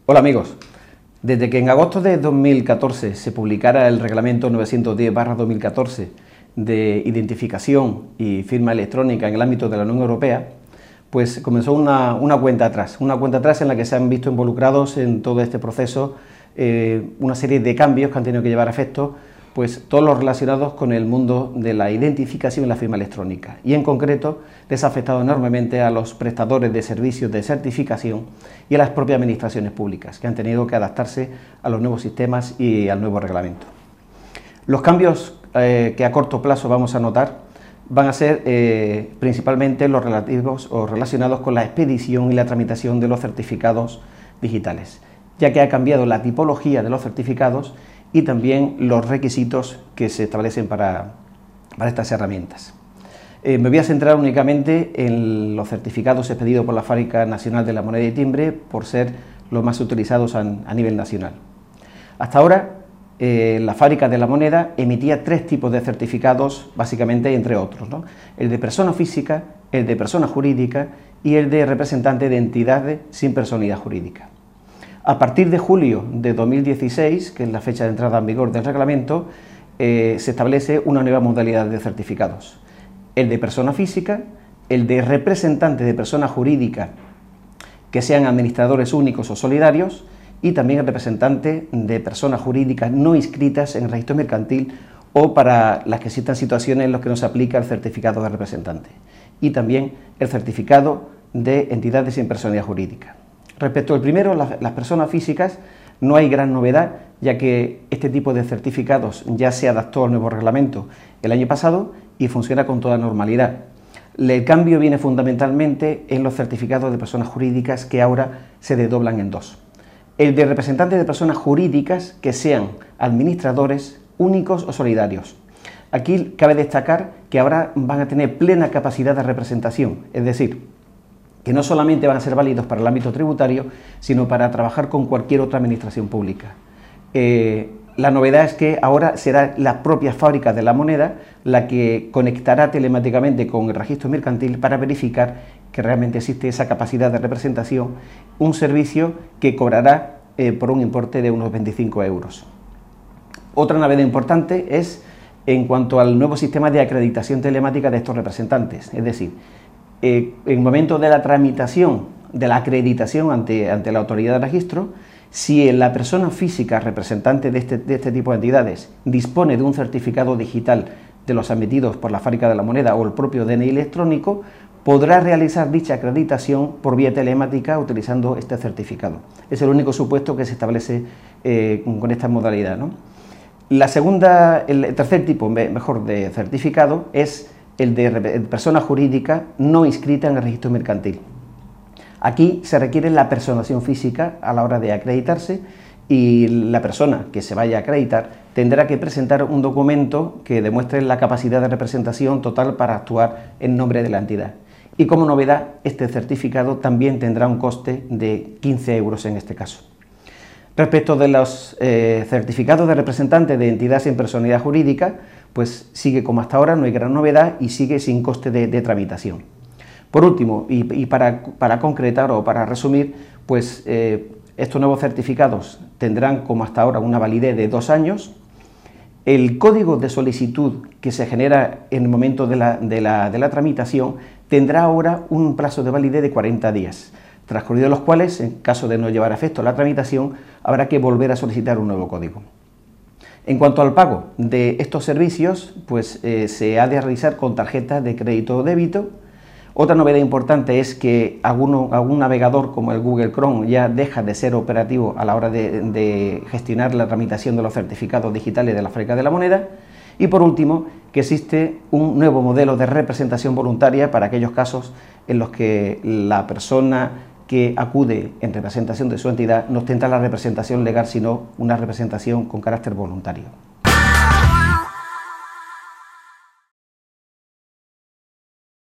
Hola amigos, desde que en agosto de 2014 se publicara el reglamento 910/2014 de identificación y firma electrónica en el ámbito de la Unión Europea, pues comenzó una cuenta atrás en la que se han visto involucrados en todo este proceso una serie de cambios que han tenido que llevar a efecto, pues todos los relacionados con el mundo de la identificación y la firma electrónica, y en concreto les ha afectado enormemente a los prestadores de servicios de certificación y a las propias administraciones públicas, que han tenido que adaptarse a los nuevos sistemas y al nuevo reglamento. Los cambios que a corto plazo vamos a notar van a ser principalmente los relativos o relacionados con la expedición y la tramitación de los certificados digitales, ya que ha cambiado la tipología de los certificados y también los requisitos que se establecen para estas herramientas. Me voy a centrar únicamente en los certificados expedidos por la Fábrica Nacional de la Moneda y Timbre, por ser los más utilizados a nivel nacional. Hasta ahora, la Fábrica de la Moneda emitía tres tipos de certificados, básicamente, entre otros, ¿no? El de persona física, el de persona jurídica y el de representante de entidades sin personalidad jurídica. A partir de julio de 2016, que es la fecha de entrada en vigor del reglamento, se establece una nueva modalidad de certificados: el de persona física, el de representante de persona jurídica que sean administradores únicos o solidarios, y también el representante de personas jurídicas no inscritas en el registro mercantil o para las que existan situaciones en las que no se aplica el certificado de representante, y también el certificado de entidades sin personalidad jurídica. Respecto al primero, las personas físicas, no hay gran novedad, ya que este tipo de certificados ya se adaptó al nuevo reglamento el año pasado y funciona con toda normalidad. El cambio viene fundamentalmente en los certificados de personas jurídicas, que ahora se desdoblan en dos: el de representantes de personas jurídicas que sean administradores únicos o solidarios. Aquí cabe destacar que ahora van a tener plena capacidad de representación, es decir, que no solamente van a ser válidos para el ámbito tributario, sino para trabajar con cualquier otra administración pública. La novedad es que ahora será la propia Fábrica de la Moneda la que conectará telemáticamente con el registro mercantil para verificar que realmente existe esa capacidad de representación, un servicio que cobrará por un importe de unos 25 euros. Otra novedad importante es en cuanto al nuevo sistema de acreditación telemática de estos representantes, es decir, en el momento de la tramitación de la acreditación ante la autoridad de registro, si la persona física representante de este tipo de entidades dispone de un certificado digital de los emitidos por la Fábrica de la Moneda o el propio DNI electrónico, podrá realizar dicha acreditación por vía telemática utilizando este certificado. Es el único supuesto que se establece con esta modalidad, ¿no? El tercer tipo de certificado es el de persona jurídica no inscrita en el registro mercantil. Aquí se requiere la personación física a la hora de acreditarse, y la persona que se vaya a acreditar tendrá que presentar un documento que demuestre la capacidad de representación total para actuar en nombre de la entidad. Y como novedad, este certificado también tendrá un coste de 15 euros en este caso. Respecto de los certificados de representante de entidad sin personalidad jurídica, pues sigue como hasta ahora, no hay gran novedad y sigue sin coste de tramitación. Por último, y para concretar o para resumir, pues estos nuevos certificados tendrán como hasta ahora una validez de 2 años. El código de solicitud que se genera en el momento de la tramitación tendrá ahora un plazo de validez de 40 días, transcurridos los cuales, en caso de no llevar a efecto la tramitación, habrá que volver a solicitar un nuevo código. En cuanto al pago de estos servicios, pues se ha de realizar con tarjetas de crédito o débito. Otra novedad importante es que algún navegador como el Google Chrome ya deja de ser operativo a la hora de gestionar la tramitación de los certificados digitales de la Fábrica de la Moneda. Y por último, que existe un nuevo modelo de representación voluntaria para aquellos casos en los que la persona que acude en representación de su entidad no ostenta la representación legal, sino una representación con carácter voluntario.